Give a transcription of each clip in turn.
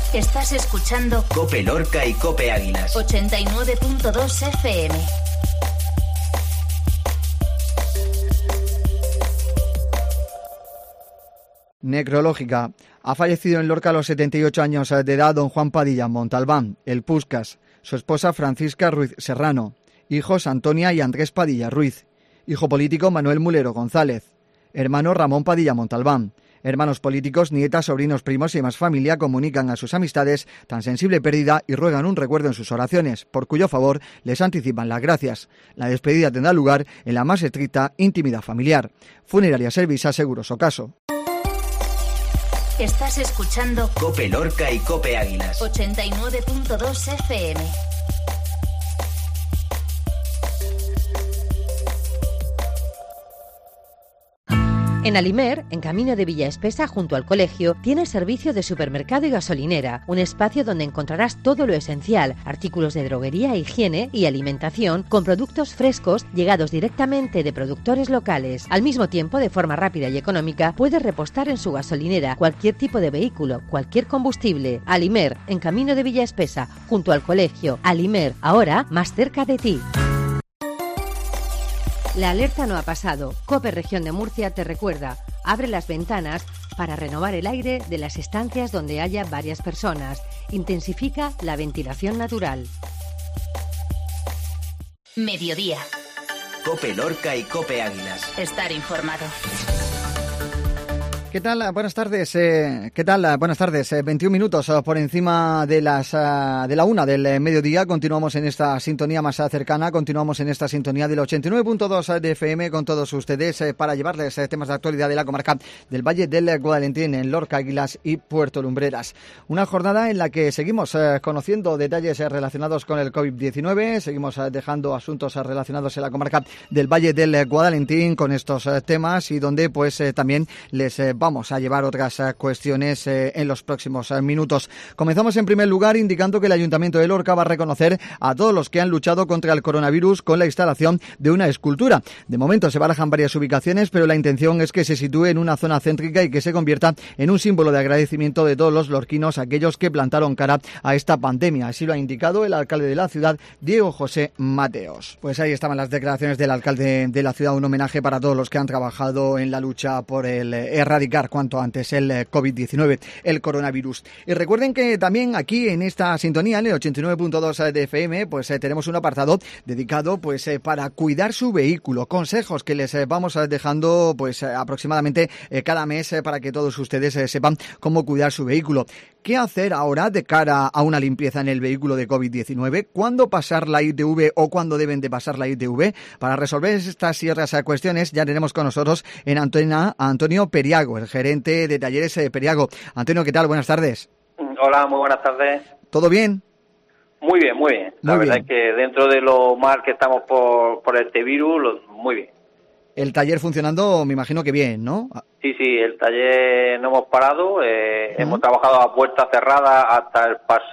Estás escuchando COPE Lorca y COPE Águilas 89.2 FM. Necrológica. Ha fallecido en Lorca a los 78 años de edad don Juan Padilla Montalbán, el Puscas, su esposa Francisca Ruiz Serrano, hijos Antonia y Andrés Padilla Ruiz, hijo político Manuel Mulero González, hermano Ramón Padilla Montalbán. Hermanos políticos, nietas, sobrinos, primos y demás familia comunican a sus amistades tan sensible pérdida y ruegan un recuerdo en sus oraciones, por cuyo favor les anticipan las gracias. La despedida tendrá lugar en la más estricta intimidad familiar. Funeraria Servisa Seguros Ocaso. Estás escuchando COPE Lorca y COPE Águilas 89.2 FM. En Alimer, en camino de Villa Espesa, junto al colegio, tiene servicio de supermercado y gasolinera, un espacio donde encontrarás todo lo esencial, artículos de droguería, higiene y alimentación, con productos frescos llegados directamente de productores locales. Al mismo tiempo, de forma rápida y económica, puedes repostar en su gasolinera cualquier tipo de vehículo, cualquier combustible. Alimer, en camino de Villa Espesa, junto al colegio. Alimer, ahora más cerca de ti. La alerta no ha pasado. COPE Región de Murcia te recuerda, abre las ventanas para renovar el aire de las estancias donde haya varias personas. Intensifica la ventilación natural. Mediodía. COPE Lorca y COPE Águilas. Estar informado. ¿Qué tal? Buenas tardes. ¿Qué tal? Buenas tardes. 21 minutos por encima de la 1 del mediodía. Continuamos en esta sintonía más cercana. Continuamos en esta sintonía del 89.2 de FM con todos ustedes para llevarles temas de actualidad de la comarca del Valle del Guadalentín en Lorca, Águilas y Puerto Lumbreras. Una jornada en la que seguimos conociendo detalles relacionados con el COVID-19. Seguimos dejando asuntos relacionados en la comarca del Valle del Guadalentín con estos temas y donde pues también les vamos a llevar otras cuestiones en los próximos minutos. Comenzamos en primer lugar indicando que el Ayuntamiento de Lorca va a reconocer a todos los que han luchado contra el coronavirus con la instalación de una escultura. De momento se barajan varias ubicaciones, pero la intención es que se sitúe en una zona céntrica y que se convierta en un símbolo de agradecimiento de todos los lorquinos, aquellos que plantaron cara a esta pandemia. Así lo ha indicado el alcalde de la ciudad, Diego José Mateos. Pues ahí estaban las declaraciones del alcalde de la ciudad, un homenaje para todos los que han trabajado en la lucha por el erradicar cuanto antes el COVID-19, el coronavirus. Y recuerden que también aquí en esta sintonía, en el 89.2 de FM, pues tenemos un apartado dedicado pues para cuidar su vehículo, consejos que les vamos dejando pues aproximadamente cada mes para que todos ustedes sepan cómo cuidar su vehículo. ¿Qué hacer ahora de cara a una limpieza en el vehículo de COVID-19? ¿Cuándo pasar la ITV o cuándo deben de pasar la ITV? Para resolver estas y otras cuestiones ya tenemos con nosotros en antena a Antonio Periago, el gerente de Talleres Periago. Antonio, ¿qué tal? Buenas tardes. Hola, muy buenas tardes. ¿Todo bien? Muy bien, muy bien. La verdad es que dentro de lo mal que estamos por este virus, muy bien. El taller funcionando, me imagino que bien, ¿no? Sí, el taller no hemos parado, hemos trabajado a puerta cerrada hasta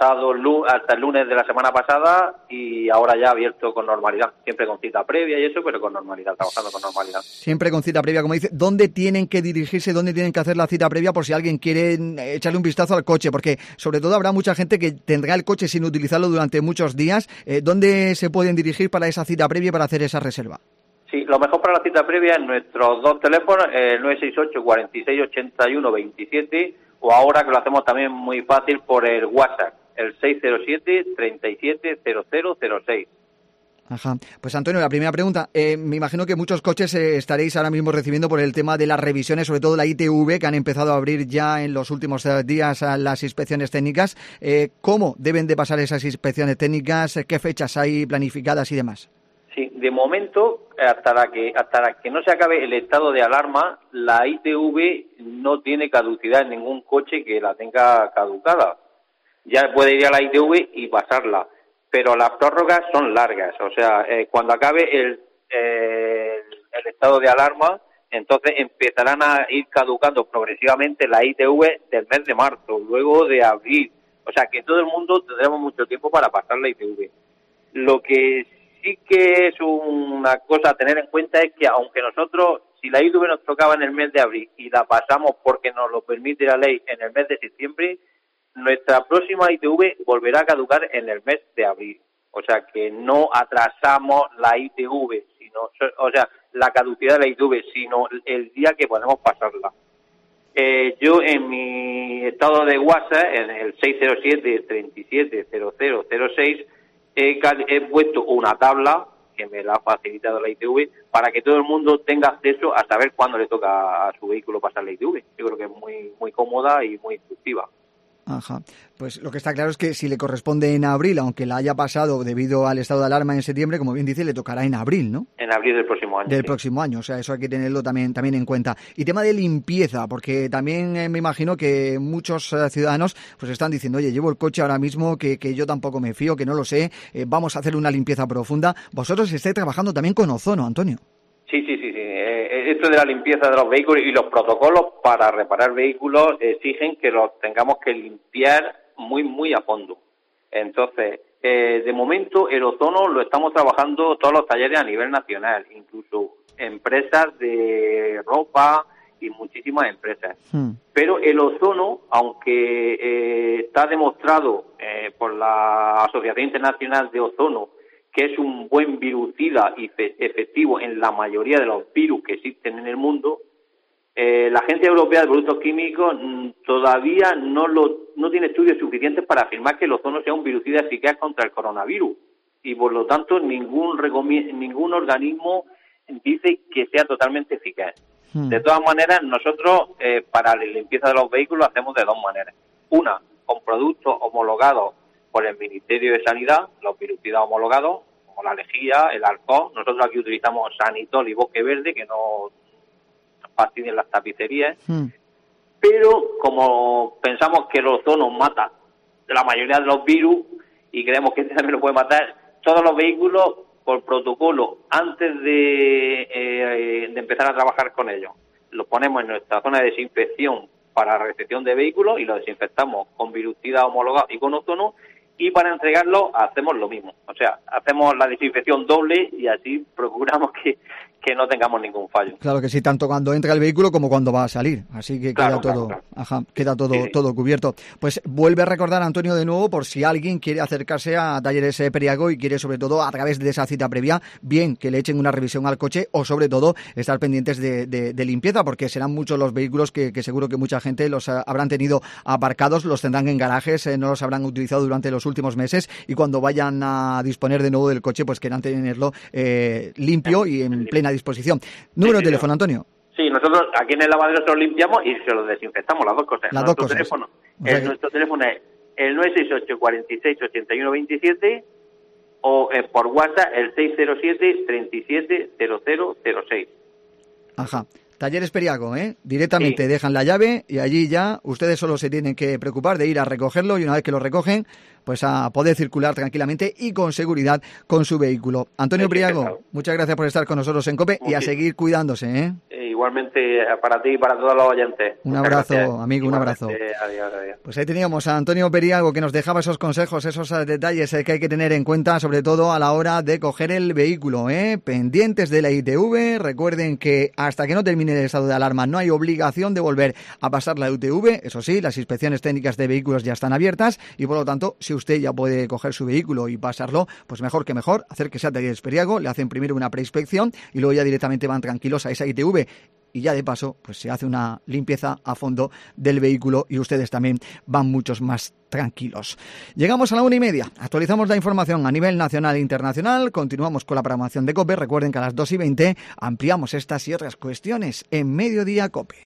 el lunes de la semana pasada y ahora ya abierto con normalidad, siempre con cita previa y eso, pero con normalidad, trabajando con normalidad. Siempre con cita previa, como dice. ¿Dónde tienen que dirigirse, dónde tienen que hacer la cita previa por si alguien quiere echarle un vistazo al coche? Porque sobre todo habrá mucha gente que tendrá el coche sin utilizarlo durante muchos días. ¿Dónde se pueden dirigir para esa cita previa y para hacer esa reserva? Sí, lo mejor para la cita previa es nuestros dos teléfonos, el 968 46 81 27, o ahora que lo hacemos también muy fácil por el WhatsApp, el 607 37 0006. Ajá. Pues Antonio, la primera pregunta, me imagino que muchos coches estaréis ahora mismo recibiendo por el tema de las revisiones, sobre todo la ITV, que han empezado a abrir ya en los últimos días las inspecciones técnicas. ¿Cómo deben de pasar esas inspecciones técnicas? ¿Qué fechas hay planificadas y demás? Sí, de momento, hasta que no se acabe el estado de alarma, la ITV no tiene caducidad en ningún coche que la tenga caducada. Ya puede ir a la ITV y pasarla, pero las prórrogas son largas. O sea, cuando acabe el estado de alarma, entonces empezarán a ir caducando progresivamente la ITV del mes de marzo, luego de abril. O sea, que todo el mundo tendremos mucho tiempo para pasar la ITV. Lo que sí que es una cosa a tener en cuenta es que aunque nosotros, si la ITV nos tocaba en el mes de abril y la pasamos porque nos lo permite la ley en el mes de septiembre, nuestra próxima ITV volverá a caducar en el mes de abril. O sea, que no atrasamos la ITV, la caducidad de la ITV, sino el día que podemos pasarla. Yo en mi estado de WhatsApp, en el 607-370006, he puesto una tabla que me la ha facilitado la ITV para que todo el mundo tenga acceso a saber cuándo le toca a su vehículo pasar la ITV. Yo creo que es muy, muy cómoda y muy instructiva. Ajá. Pues lo que está claro es que si le corresponde en abril, aunque la haya pasado debido al estado de alarma en septiembre, como bien dice, le tocará en abril, ¿no? En abril del próximo año. Próximo año, o sea, eso hay que tenerlo también en cuenta. Y tema de limpieza, porque también me imagino que muchos ciudadanos pues están diciendo, oye, llevo el coche ahora mismo, que yo tampoco me fío, que no lo sé, vamos a hacer una limpieza profunda. Vosotros estáis trabajando también con ozono, Antonio. Sí. Esto de la limpieza de los vehículos y los protocolos para reparar vehículos exigen que los tengamos que limpiar muy, muy a fondo. Entonces, de momento el ozono lo estamos trabajando todos los talleres a nivel nacional, incluso empresas de ropa y muchísimas empresas. Pero el ozono, aunque está demostrado por la Asociación Internacional de Ozono, que es un buen virucida y efectivo en la mayoría de los virus que existen en el mundo, la Agencia Europea de Productos Químicos todavía no tiene estudios suficientes para afirmar que el ozono sea un virucida eficaz contra el coronavirus. Y por lo tanto ningún organismo dice que sea totalmente eficaz. De todas maneras, nosotros para la limpieza de los vehículos hacemos de dos maneras. Una, con productos homologados por el Ministerio de Sanidad, los virucidas homologados, como la lejía, el alcohol. Nosotros aquí utilizamos Sanitol y Bosque Verde, que no fastidien las tapicerías. Pero como pensamos que el ozono mata la mayoría de los virus y creemos que este también lo puede matar, todos los vehículos, por protocolo, antes de empezar a trabajar con ellos, los ponemos en nuestra zona de desinfección para recepción de vehículos y los desinfectamos con virucida homologado y con ozono. Y para entregarlo hacemos lo mismo, o sea, hacemos la desinfección doble y así procuramos que no tengamos ningún fallo. Claro que sí, tanto cuando entra el vehículo como cuando va a salir, así que queda todo cubierto. Pues vuelve a recordar, Antonio, de nuevo, por si alguien quiere acercarse a Talleres Periago y quiere, sobre todo, a través de esa cita previa, bien que le echen una revisión al coche o, sobre todo, estar pendientes de limpieza, porque serán muchos los vehículos que seguro que mucha gente los habrán tenido aparcados, los tendrán en garajes, no los habrán utilizado durante los últimos meses y cuando vayan a disponer de nuevo del coche, pues quieran tenerlo limpio y en plena disposición. Número de teléfono, Antonio. Sí, nosotros aquí en el lavadero se lo limpiamos y se lo desinfectamos, las dos cosas. Nuestro teléfono es el 968 46 81 27 o por WhatsApp el 607 37 0006. Ajá. Talleres Periago, directamente dejan la llave y allí ya ustedes solo se tienen que preocupar de ir a recogerlo y una vez que lo recogen, pues a poder circular tranquilamente y con seguridad con su vehículo. Antonio Periago, muchas gracias por estar con nosotros en COPE y a seguir cuidándose. Igualmente para ti y para todos los oyentes. Un abrazo, amigo, un abrazo. Adiós. Pues ahí teníamos a Antonio Periago que nos dejaba esos consejos, esos detalles que hay que tener en cuenta, sobre todo a la hora de coger el vehículo. Pendientes de la ITV, recuerden que hasta que no termine el estado de alarma no hay obligación de volver a pasar la ITV. Eso sí, las inspecciones técnicas de vehículos ya están abiertas y por lo tanto, si usted ya puede coger su vehículo y pasarlo, pues mejor que mejor, acérquese a Talleres Periago, le hacen primero una preinspección y luego ya directamente van tranquilos a esa ITV. Y ya de paso, pues se hace una limpieza a fondo del vehículo y ustedes también van muchos más tranquilos. Llegamos a la 1:30. Actualizamos la información a nivel nacional e internacional. Continuamos con la programación de COPE. Recuerden que a las 2:20 ampliamos estas y otras cuestiones en Mediodía COPE.